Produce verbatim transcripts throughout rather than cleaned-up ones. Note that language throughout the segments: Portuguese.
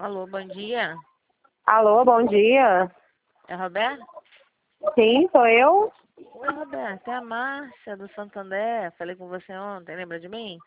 Alô, bom dia. Alô, bom dia. É Roberto? Sim, sou eu. Oi, Roberto. É a Márcia do Santander. Falei com você ontem, lembra de mim?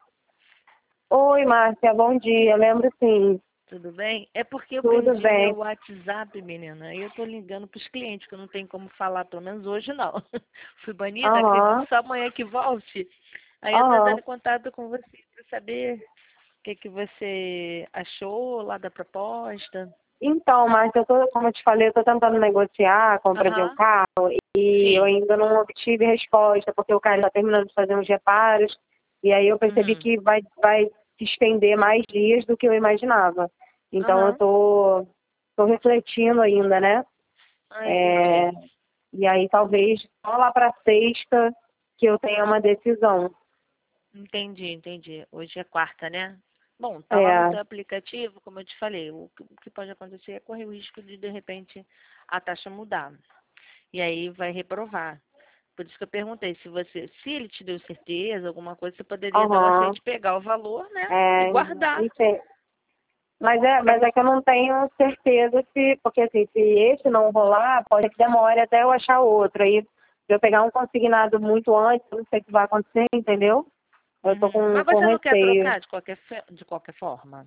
Oi, Márcia, bom dia. Lembro sim. Tudo bem? É porque eu Tudo perdi meu bem. WhatsApp, menina. E eu tô ligando pros clientes, que eu não tenho como falar, pelo menos hoje não. Fui banida, acredito Aham, só amanhã que volte. Aí eu tô aham. entrando em contato com você pra saber o que, que você achou lá da proposta. Então, Márcia, eu tô, como eu te falei, eu tô tentando negociar a compra de um Aham. carro e eu Sim. ainda não obtive resposta, porque o cara está terminando de fazer uns reparos e aí eu percebi Uhum. que vai, vai se estender mais dias do que eu imaginava. Então, eu Aham. tô, tô refletindo ainda, né? Ah, É, entendi. e aí, talvez, só lá para sexta que eu tenha uma decisão. Entendi, entendi. Hoje é quarta, né? Bom, tá lá no É, teu aplicativo, como eu te falei, o que o que pode acontecer é correr o risco de, de repente, a taxa mudar. E aí vai reprovar. Por isso que eu perguntei se você, se ele te deu certeza, alguma coisa, você poderia dar o aham, aceite, pegar o valor, né? E é, guardar. enfim. Mas é, Pra mas é você. que eu não tenho certeza se, porque assim, se esse não rolar, pode ser que demore até eu achar outro. Aí, se eu pegar um consignado muito antes, eu não sei o que vai acontecer, entendeu? Eu tô Uhum. com, Mas com você não quer receio. trocar de qualquer, fe- de qualquer forma?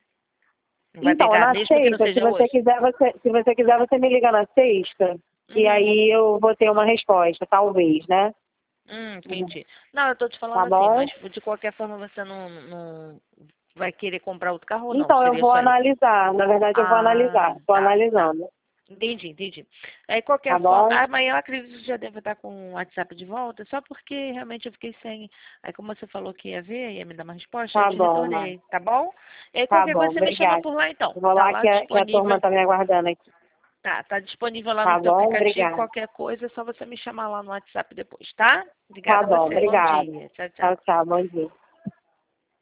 Não vai Então, pegar, na mesmo que não sexta, se seja você hoje? quiser, você, se você quiser, você me liga na sexta, e Uhum. aí eu vou ter uma resposta, talvez, né? Hum, entendi. Não, eu tô te Tá falando assim, bom? mas de qualquer forma você não, não vai querer comprar outro carro ou não? Então, eu Seria vou só esse? analisar. Na verdade, eu vou Ah, analisar. Tô tá, tá. analisando. Entendi, entendi. Aí qualquer Tá forma, bom? amanhã eu acredito que já deve estar com o WhatsApp de volta, só porque realmente eu fiquei sem. Aí como você falou que ia ver, ia me dar uma resposta, eu Tá te bom, Mar. retornei, tá bom? E aí Tá qualquer bom, coisa você me chama obrigada. por lá então. Vou Tá lá lá que a, que a turma disponível. tá me aguardando aqui. Tá, tá disponível lá no Tá teu bom? aplicativo, Obrigada. qualquer coisa, é só você me chamar lá no WhatsApp depois, tá? Tá Obrigada a bom, você. Bom obrigada. dia. Tchau, Tchau, tchau. tchau. Bom dia.